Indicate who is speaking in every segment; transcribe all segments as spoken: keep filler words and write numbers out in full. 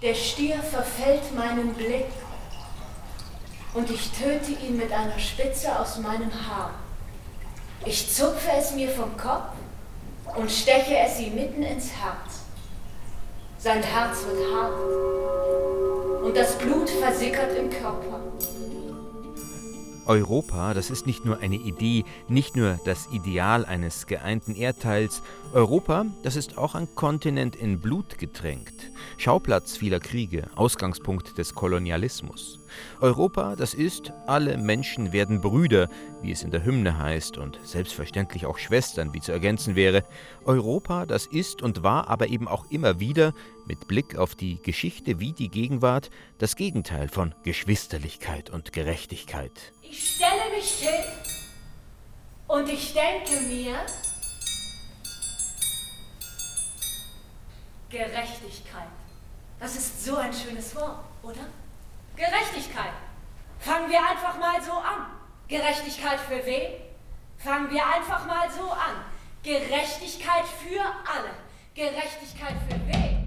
Speaker 1: Der Stier verfällt meinen Blick und ich töte ihn mit einer Spitze aus meinem Haar. Ich zupfe es mir vom Kopf und steche es ihm mitten ins Herz. Sein Herz wird hart und das Blut versickert im Körper.
Speaker 2: Europa, das ist nicht nur eine Idee, nicht nur das Ideal eines geeinten Erdteils. Europa, das ist auch ein Kontinent in Blut getränkt. Schauplatz vieler Kriege, Ausgangspunkt des Kolonialismus. Europa, das ist, alle Menschen werden Brüder, wie es in der Hymne heißt, und selbstverständlich auch Schwestern, wie zu ergänzen wäre. Europa, das ist und war aber eben auch immer wieder, mit Blick auf die Geschichte wie die Gegenwart, das Gegenteil von Geschwisterlichkeit und Gerechtigkeit.
Speaker 1: Ich stelle mich hin und ich denke mir, Gerechtigkeit. Das ist so ein schönes Wort, oder? Gerechtigkeit. Fangen wir einfach mal so an. Gerechtigkeit für wen? Fangen wir einfach mal so an. Gerechtigkeit für alle. Gerechtigkeit für wen?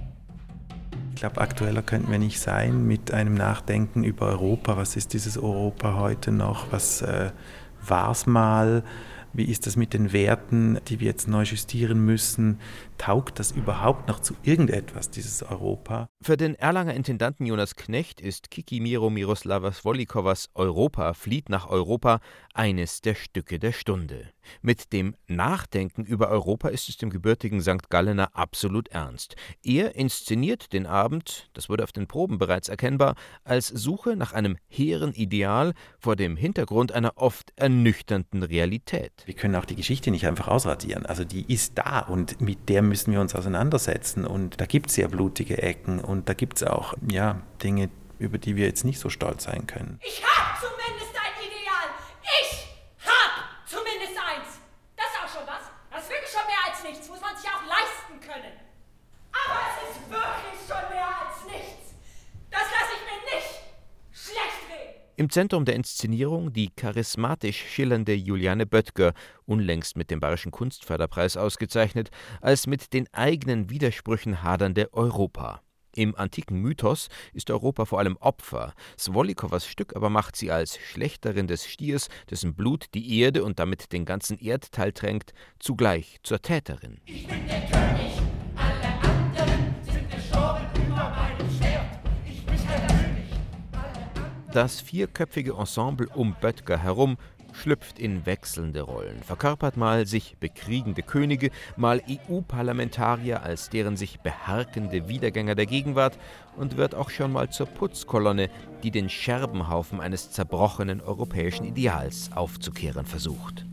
Speaker 3: Ich glaube, aktueller könnten wir nicht sein mit einem Nachdenken über Europa. Was ist dieses Europa heute noch? Was äh, war es mal? Wie ist das mit den Werten, die wir jetzt neu justieren müssen? Taugt das überhaupt noch zu irgendetwas, dieses Europa?
Speaker 2: Für den Erlanger Intendanten Jonas Knecht ist Kikimiro Miroslavas Wolikowas Europa flieht nach Europa eines der Stücke der Stunde. Mit dem Nachdenken über Europa ist es dem gebürtigen Sankt Gallener absolut ernst. Er inszeniert den Abend, das wurde auf den Proben bereits erkennbar, als Suche nach einem hehren Ideal vor dem Hintergrund einer oft ernüchternden Realität.
Speaker 3: Wir können auch die Geschichte nicht einfach ausradieren. Also die ist da und mit der müssen wir uns auseinandersetzen. Und da gibt es sehr blutige Ecken und da gibt es auch ja, Dinge, über die wir jetzt nicht so stolz sein können.
Speaker 1: Ich hab zumindest ein Ideal. Ich hab zumindest eins. Das ist auch schon was. Das ist wirklich schon mehr als nichts. Muss man sich auch leisten können. Aber es ist wirklich schon mehr als nichts. Das lasse ich mir nicht schlecht reden.
Speaker 2: Im Zentrum der Inszenierung die charismatisch schillernde Juliane Böttger, unlängst mit dem Bayerischen Kunstförderpreis ausgezeichnet, als mit den eigenen Widersprüchen hadernde Europa. Im antiken Mythos ist Europa vor allem Opfer. Swolikowas Stück aber macht sie als Schlechterin des Stiers, dessen Blut die Erde und damit den ganzen Erdteil tränkt, zugleich zur Täterin.
Speaker 1: Ich bin der König, alle anderen sind geschoren über meinem Schwert. Ich bin der König, alle anderen...
Speaker 2: Das vierköpfige Ensemble um Böttger herum schlüpft in wechselnde Rollen, verkörpert mal sich bekriegende Könige, mal E U-Parlamentarier als deren sich beharkende Wiedergänger der Gegenwart und wird auch schon mal zur Putzkolonne, die den Scherbenhaufen eines zerbrochenen europäischen Ideals aufzukehren versucht.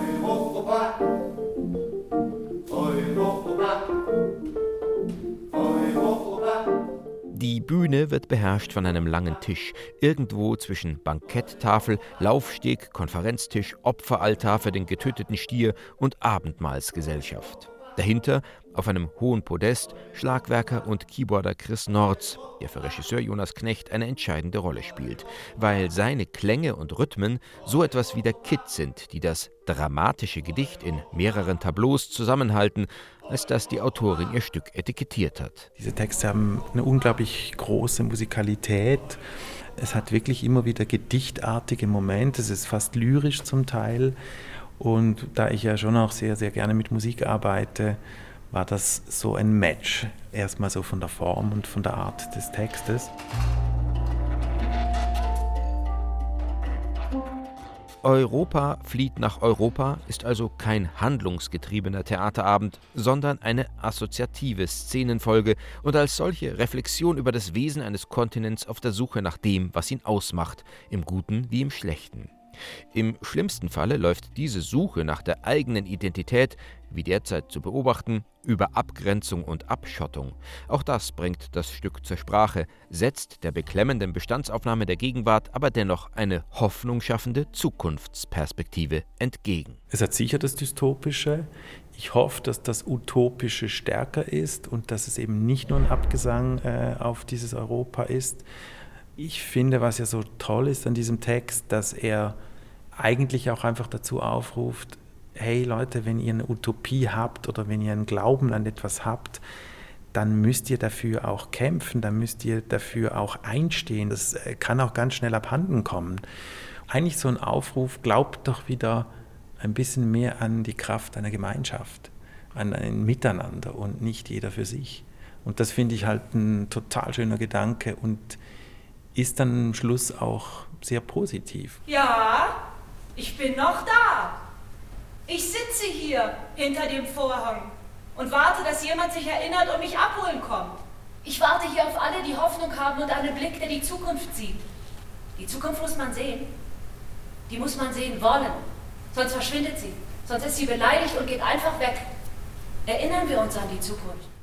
Speaker 4: Europa, Europa, Europa.
Speaker 2: Die Bühne wird beherrscht von einem langen Tisch, irgendwo zwischen Banketttafel, Laufsteg, Konferenztisch, Opferaltar für den getöteten Stier und Abendmahlsgesellschaft. Dahinter, auf einem hohen Podest, Schlagwerker und Keyboarder Chris Norz, der für Regisseur Jonas Knecht eine entscheidende Rolle spielt, weil seine Klänge und Rhythmen so etwas wie der Kitt sind, die das dramatische Gedicht in mehreren Tableaus zusammenhalten, als dass die Autorin ihr Stück etikettiert hat.
Speaker 3: Diese Texte haben eine unglaublich große Musikalität. Es hat wirklich immer wieder gedichtartige Momente, es ist fast lyrisch zum Teil. Und da ich ja schon auch sehr, sehr gerne mit Musik arbeite, war das so ein Match. Erstmal so von der Form und von der Art des Textes.
Speaker 2: Europa flieht nach Europa ist also kein handlungsgetriebener Theaterabend, sondern eine assoziative Szenenfolge und als solche Reflexion über das Wesen eines Kontinents auf der Suche nach dem, was ihn ausmacht, im Guten wie im Schlechten. Im schlimmsten Falle läuft diese Suche nach der eigenen Identität, wie derzeit zu beobachten, über Abgrenzung und Abschottung. Auch das bringt das Stück zur Sprache, setzt der beklemmenden Bestandsaufnahme der Gegenwart aber dennoch eine hoffnungsschaffende Zukunftsperspektive entgegen.
Speaker 3: Es hat sicher das Dystopische. Ich hoffe, dass das Utopische stärker ist und dass es eben nicht nur ein Abgesang äh, auf dieses Europa ist. Ich finde, was ja so toll ist an diesem Text, dass er eigentlich auch einfach dazu aufruft, hey Leute, wenn ihr eine Utopie habt oder wenn ihr einen Glauben an etwas habt, dann müsst ihr dafür auch kämpfen, dann müsst ihr dafür auch einstehen. Das kann auch ganz schnell abhanden kommen. Eigentlich so ein Aufruf, glaubt doch wieder ein bisschen mehr an die Kraft einer Gemeinschaft, an ein Miteinander und nicht jeder für sich. Und das finde ich halt ein total schöner Gedanke und ist dann am Schluss auch sehr positiv.
Speaker 5: Ja, ich bin noch da. Ich sitze hier hinter dem Vorhang und warte, dass jemand sich erinnert und mich abholen kommt.
Speaker 1: Ich warte hier auf alle, die Hoffnung haben und einen Blick, der die Zukunft sieht. Die Zukunft muss man sehen. Die muss man sehen wollen. Sonst verschwindet sie. Sonst ist sie beleidigt und geht einfach weg. Erinnern wir uns an die Zukunft.